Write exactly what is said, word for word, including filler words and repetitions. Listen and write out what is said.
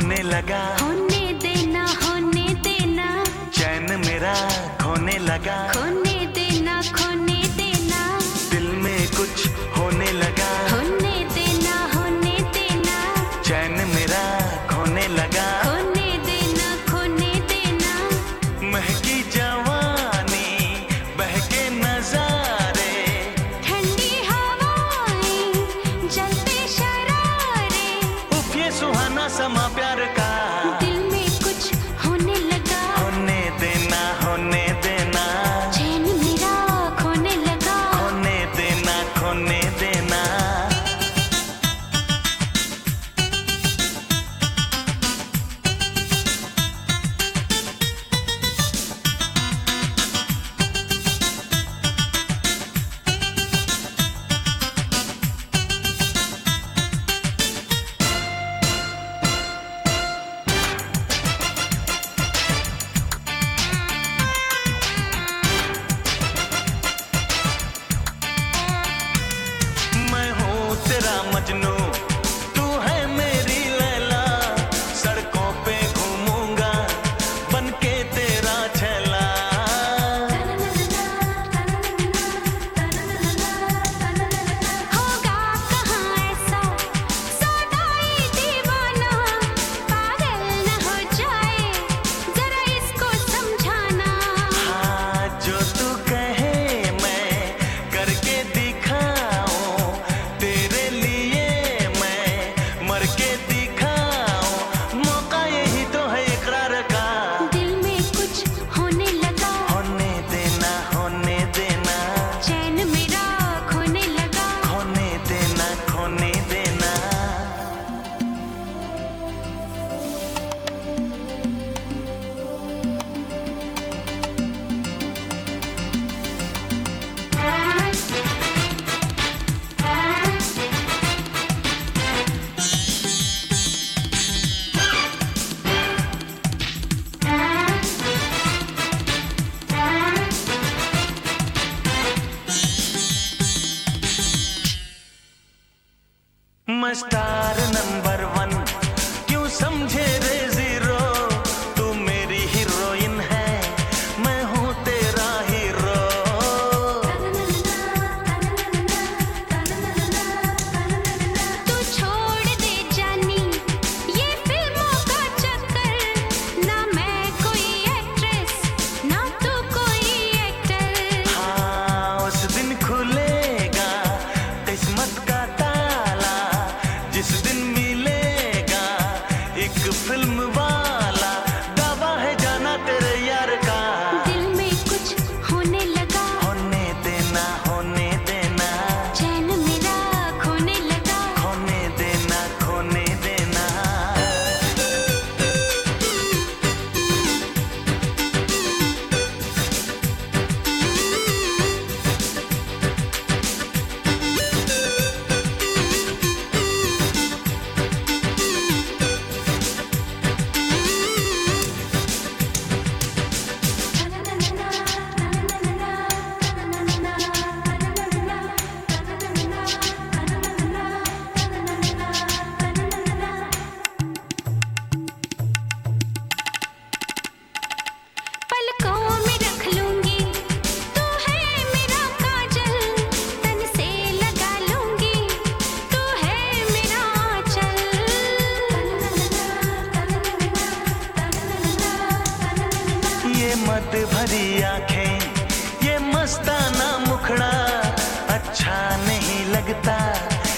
होने लगा, होने देना होने देना, चैन मेरा खोने लगा, खोने देना खोने देना, दिल में कुछ होने लगा, होने देना होने देना, चैन मेरा खोने लगा, खोने देना खोने देना, महकी जवानी बहके नजारे, ठंडी हवाएं जलते शरारे, उफ ये सुहाना समा प्यार का, दिल में कुछ होने लगा, होने देना होने देना, चैन मेरा खोने लगा, होने देना खोने देना। मैं हूँ तेरा मजनू, तू है मेरी लैला, सड़कों पे घूमूंगा बनके तेरा छैला। होगा कहाँ ऐसा सौदाई दीवाना, पागल न हो जाए जरा इसको समझाना, हाँ जो तू कहे मैं करके दिखाऊं, तेरे लिए मैं मर के दिखाऊं, मौका यही तो है इकरार का, दिल में कुछ होने लगा, होने देना होने देना, चैन मेरा खोने लगा, खोने देना खोने देना। मैं स्टार नंबर वन, क्यों समझे रे जीरो, तू मेरी हीरोइन है, मैं हूँ तेरा हीरो। तू छोड़ दे जानी ये फिल्मों का चक्कर, ना मैं कोई एक्ट्रेस ना तू कोई एक्टर, हाँ उस दिन खुलेगा किस्मत का ताला, जिस दिन मिलेगा एक फिल्म वाला, दावा है जाना तेरे यार का, दिल में कुछ होने लगा, होने देना होने देना, चैन मेरा खोने लगा, खोने देना खोने देना। पलकों में रख लूंगी तू है मेरा काजल, तन से लगा लूंगी तू है मेरा आंचल, ये मत भरी आंखें ये मस्ताना मुखड़ा अच्छा नहीं लगता,